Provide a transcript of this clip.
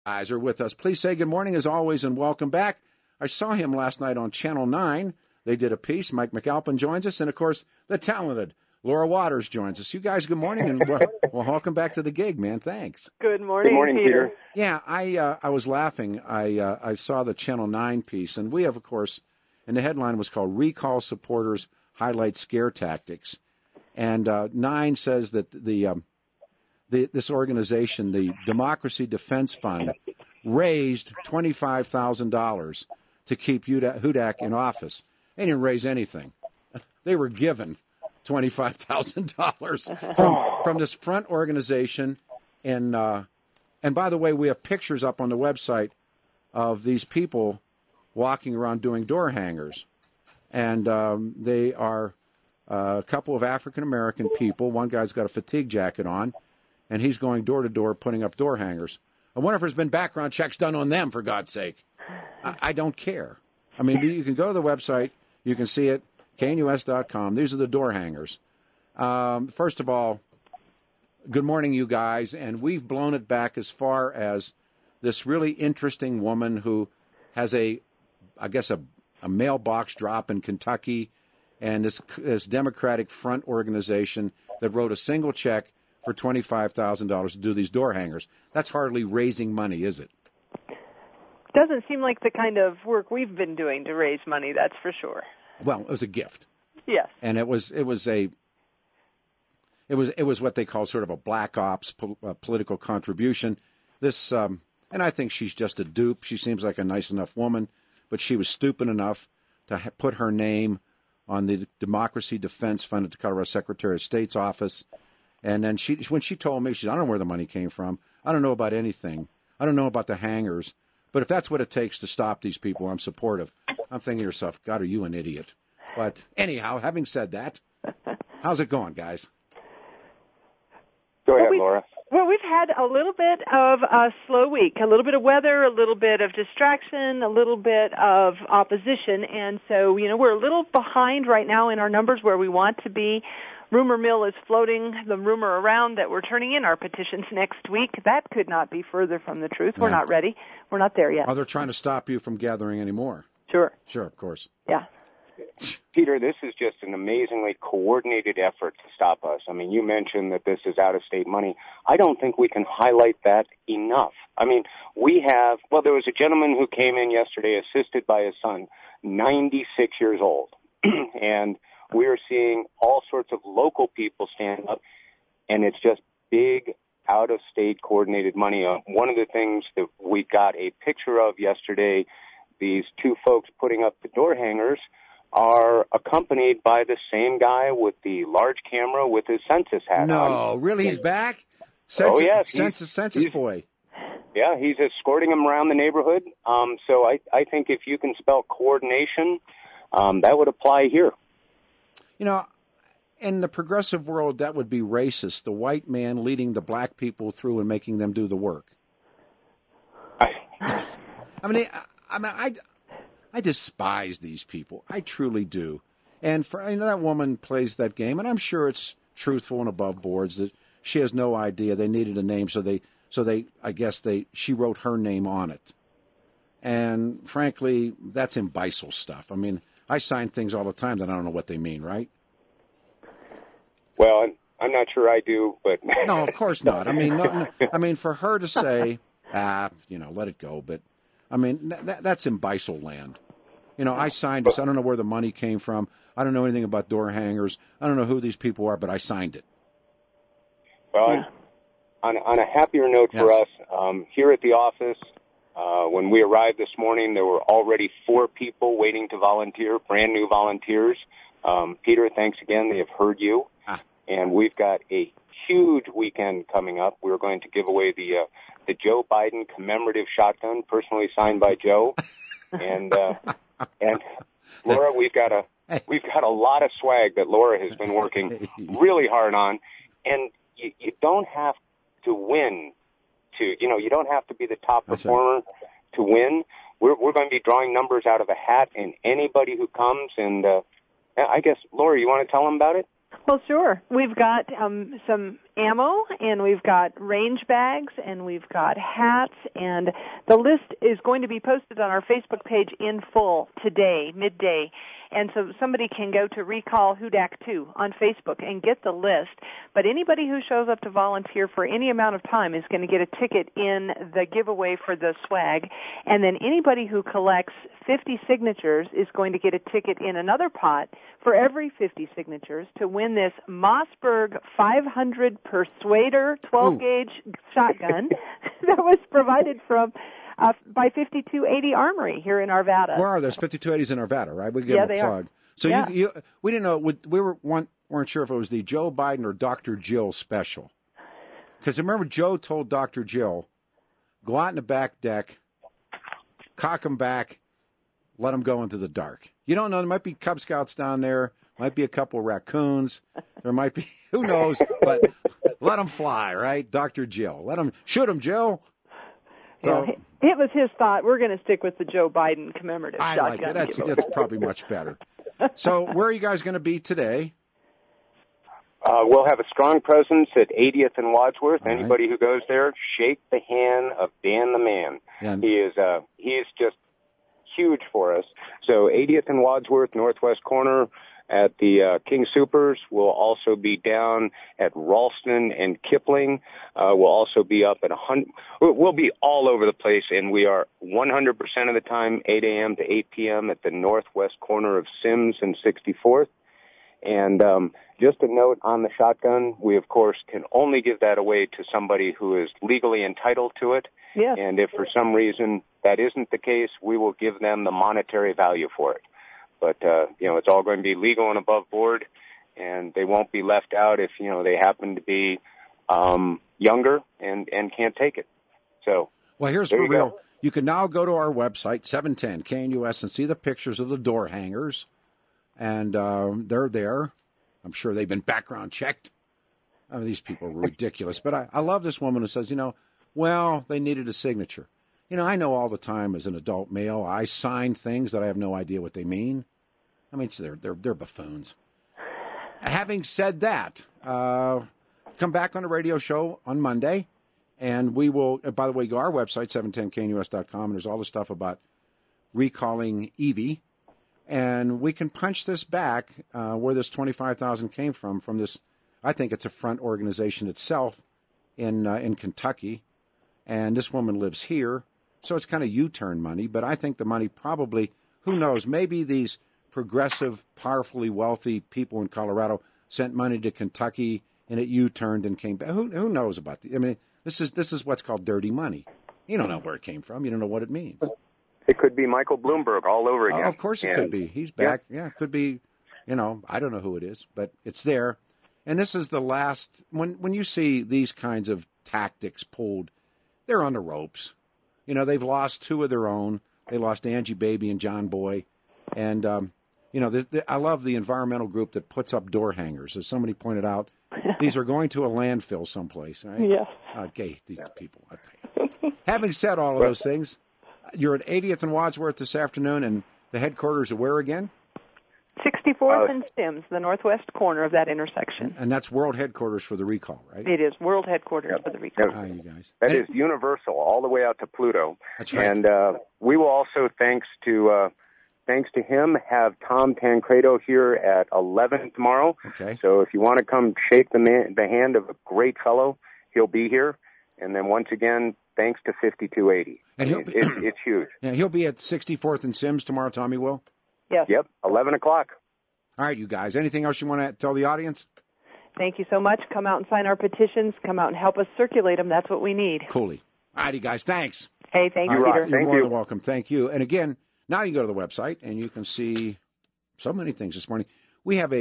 Guys are with us. Please say good morning as always and welcome back. I saw him last night on Channel 9. They did a piece. Mike McAlpin joins us, and of course, the talented Laura Waters joins us. You guys, good morning, and welcome back to the gig, man. Thanks. Good morning, Good morning, Peter. Yeah, I was laughing. I saw the Channel 9 piece, and we have, of course, and the headline was called "Recall Supporters Highlight Scare Tactics," and 9 says that this organization, the Democracy Defense Fund, raised $25,000 to keep Hudak in office. They didn't raise anything. They were given $25,000 from this front organization. And by the way, we have pictures up on the website of these people walking around doing door hangers. And they are a couple of African-American people. One guy's got a fatigue jacket on, and he's going door to door putting up door hangers. I wonder if there's been background checks done on them, for God's sake. I don't care. I mean, you can go to the website. You can see it, knus.com. These are the door hangers. First of all, good morning, you guys. And we've blown it back as far as this really interesting woman who has a mailbox drop in Kentucky, and this Democratic Front organization that wrote a single check for $25,000 to do these door hangers. That's hardly raising money, is it? Doesn't seem like the kind of work we've been doing to raise money, that's for sure. Well, it was a gift. Yes. And it was what they call sort of a black ops political contribution. This and I think she's just a dupe. She seems like a nice enough woman, but she was stupid enough to put her name on the Democracy Defense Fund at the Colorado Secretary of State's office. And then when she told me, she said, I don't know where the money came from. I don't know about anything. I don't know about the hangers. But if that's what it takes to stop these people, I'm supportive. I'm thinking to yourself, God, are you an idiot? But anyhow, having said that, how's it going, guys? Go ahead, Laura. Well, we've had a little bit of a slow week, a little bit of weather, a little bit of distraction, a little bit of opposition. And so, we're a little behind right now in our numbers where we want to be. Rumor mill is floating the rumor around that we're turning in our petitions next week. That could not be further from the truth. Yeah. We're not ready. We're not there yet. Oh, they're trying to stop you from gathering anymore. Sure. Sure, of course. Yeah. Peter, this is just an amazingly coordinated effort to stop us. I mean, you mentioned that this is out-of-state money. I don't think we can highlight that enough. I mean, there was a gentleman who came in yesterday assisted by his son, 96 years old, and we are seeing all sorts of local people stand up, and it's just big out-of-state coordinated money. One of the things that we got a picture of yesterday, these two folks putting up the door hangers are accompanied by the same guy with the large camera with his census hat on. No, really? He's back? Yes. Census boy. Yeah, he's escorting him around the neighborhood. So I think if you can spell coordination, that would apply here. In the progressive world, that would be racist, the white man leading the black people through and making them do the work. I despise these people. I truly do. And that woman plays that game, and I'm sure it's truthful and above boards that she has no idea they needed a name, so she wrote her name on it. And frankly, that's imbecile stuff. I mean, I sign things all the time that I don't know what they mean, right? Well, I'm not sure I do, but no, of course not. I mean, no. I mean, for her to say, let it go. But I mean, that's imbecile land. I signed this. I don't know where the money came from. I don't know anything about door hangers. I don't know who these people are, but I signed it. Well, on a happier note for us, here at the office, when we arrived this morning, there were already 4 people waiting to volunteer, brand new volunteers. Peter, thanks again. They have heard you. And we've got a huge weekend coming up. We're going to give away the Joe Biden commemorative shotgun, personally signed by Joe. And Laura, we've got a lot of swag that Laura has been working really hard on. And you don't have to win you don't have to be the top performer to win. We're going to be drawing numbers out of a hat, and anybody who comes. And I guess, Laura, you want to tell them about it? Well, sure. We've got some ammo, and we've got range bags, and we've got hats, and the list is going to be posted on our Facebook page in full today, midday. And so somebody can go to Recall Hudak 2 on Facebook and get the list. But anybody who shows up to volunteer for any amount of time is going to get a ticket in the giveaway for the swag. And then anybody who collects 50 signatures is going to get a ticket in another pot for every 50 signatures to win this Mossberg 500 Persuader 12-gauge shotgun that was provided by 5280 Armory here in Arvada. Where are those 5280s in Arvada, right? We give them a plug. So we didn't know, we weren't sure if it was the Joe Biden or Dr. Jill special. Because remember, Joe told Dr. Jill, go out in the back deck, cock them back, let them go into the dark. You don't know, there might be Cub Scouts down there, might be a couple of raccoons, there might be, who knows, but let them fly, right? Dr. Jill. Shoot them, Jill. So, it was his thought. We're going to stick with the Joe Biden commemorative shotgun. I like it. That's probably much better. So where are you guys going to be today? We'll have a strong presence at 80th and Wadsworth. All Anybody who goes there, shake the hand of Dan the Man. Yeah. He is just huge for us. So 80th and Wadsworth, northwest corner at the King Soopers. We'll also be down at Ralston and Kipling. We'll also be up at we'll be all over the place, and we are 100% of the time 8 a.m. to 8 p.m. at the northwest corner of Sims and 64th. And just a note on the shotgun, we, of course, can only give that away to somebody who is legally entitled to it. Yes. And if for some reason that isn't the case, we will give them the monetary value for it. But, it's all going to be legal and above board, and they won't be left out if, they happen to be younger and can't take it. So, well, here's for real. You can now go to our website, 710 KNUS, and see the pictures of the door hangers. And they're there. I'm sure they've been background checked. I mean, these people are ridiculous. But I love this woman who says, they needed a signature. I know all the time as an adult male, I sign things that I have no idea what they mean. I mean, they're buffoons. Having said that, come back on the radio show on Monday, and we will, by the way, go to our website, 710knus.com, and there's all the stuff about recalling Evie. And we can punch this back where this $25,000 came from this, I think it's a front organization itself in Kentucky. And this woman lives here. So it's kind of U-turn money. But I think the money probably, who knows, maybe these progressive, powerfully wealthy people in Colorado sent money to Kentucky and it U-turned and came back. Who knows about I mean, this is what's called dirty money. You don't know where it came from. You don't know what it means. It could be Michael Bloomberg all over again. Of course it could be. He's back. Yeah, it could be, I don't know who it is, but it's there. And this is the last, when you see these kinds of tactics pulled, they're on the ropes. They've lost two of their own. They lost Angie Baby and John Boy. And, I love the environmental group that puts up door hangers. As somebody pointed out, these are going to a landfill someplace, right? Yes. Okay, these people, I tell you. Having said all of those things, you're at 80th and Wadsworth this afternoon, and the headquarters are where again? 64th and Sims, the northwest corner of that intersection. And that's world headquarters for the recall, right? It is world headquarters for the recall. Hi, you guys. That is universal, all the way out to Pluto. That's right. And we will also, thanks to him, have Tom Tancredo here at 11 tomorrow. Okay. So if you want to come shake the hand of a great fellow, he'll be here. And then once again, thanks to 5280. And it's huge. Yeah, he'll be at 64th and Sims tomorrow, Tommy will? Yes. Yep, 11 o'clock. All right, you guys. Anything else you want to tell the audience? Thank you so much. Come out and sign our petitions. Come out and help us circulate them. That's what we need. Coolly. All righty, guys. Thanks. Hey, thank you, Peter. You're more than welcome. Thank you. And again, now you can go to the website and you can see so many things this morning. We have a